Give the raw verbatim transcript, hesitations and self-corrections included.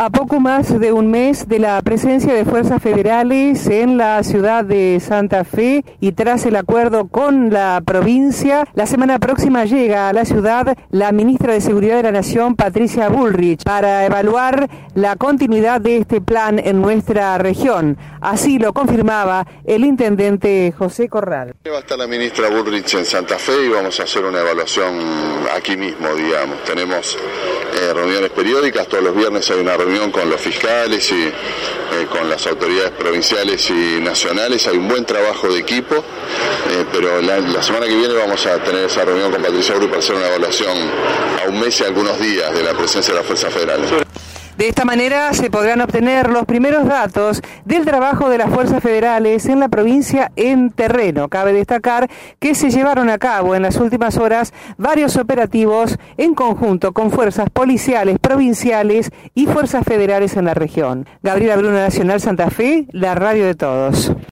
A poco más de un mes de la presencia de fuerzas federales en la ciudad de Santa Fe y tras el acuerdo con la provincia, la semana próxima llega a la ciudad la ministra de Seguridad de la Nación, Patricia Bullrich, para evaluar la continuidad de este plan en nuestra región. Así lo confirmaba el intendente José Corral. Va a estar la ministra Bullrich en Santa Fe y vamos a hacer una evaluación aquí mismo, digamos. Tenemos eh, reuniones periódicas, todos los viernes hay una reunión con los fiscales y eh, con las autoridades provinciales y nacionales. Hay un buen trabajo de equipo, eh, pero la, la semana que viene vamos a tener esa reunión con Patricia Bullrich para hacer una evaluación a un mes y algunos días de la presencia de las fuerzas federales. De esta manera se podrán obtener los primeros datos del trabajo de las fuerzas federales en la provincia en terreno. Cabe destacar que se llevaron a cabo en las últimas horas varios operativos en conjunto con fuerzas policiales, provinciales y fuerzas federales en la región. Gabriela Bruna, Nacional Santa Fe, la radio de todos.